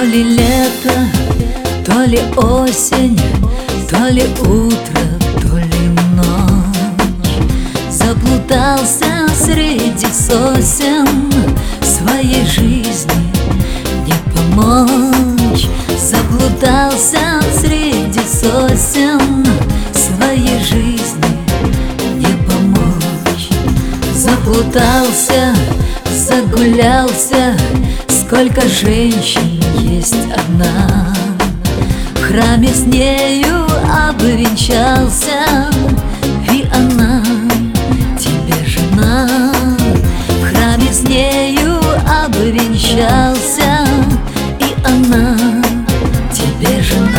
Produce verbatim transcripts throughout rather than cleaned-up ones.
ли лето, то ли осень, то ли утро, то ли ночь. Заплутался среди сосен, своей жизни не помочь. Заплутался среди сосен, своей жизни не помочь. Заплутался, загулялся, сколько женщин есть одна. В храме с нею обвенчался, и она тебе жена. В храме с нею обвенчался, и она тебе жена.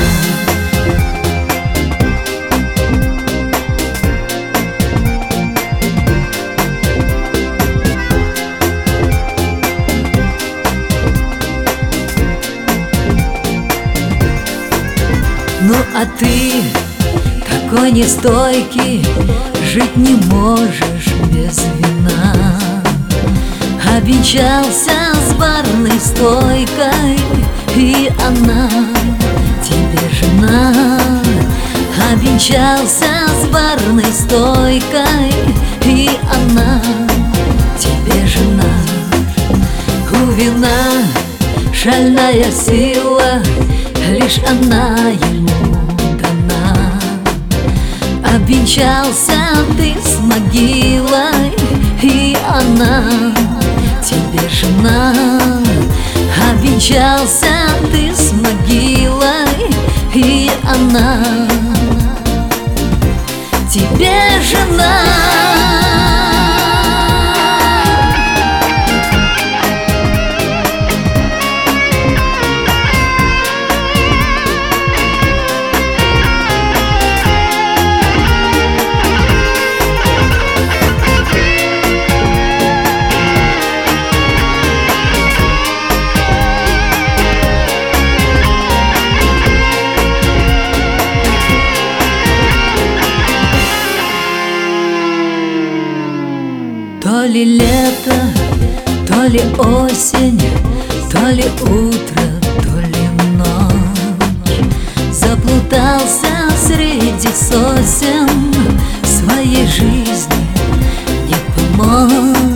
Ну а ты такой нестойкий, жить не можешь без вина. Обвенчался с барной стойкой, и она тебе жена. Обвенчался с барной стойкой, и она тебе жена. У вина шальная сила, лишь она ему дана. Обвенчался ты с могилой, и она тебе жена. Обвенчался ты с могилой, и она тебе жена. То ли лето, то ли осень, то ли утро, то ли ночь. Заплутался среди сосен, своей жизни не помочь.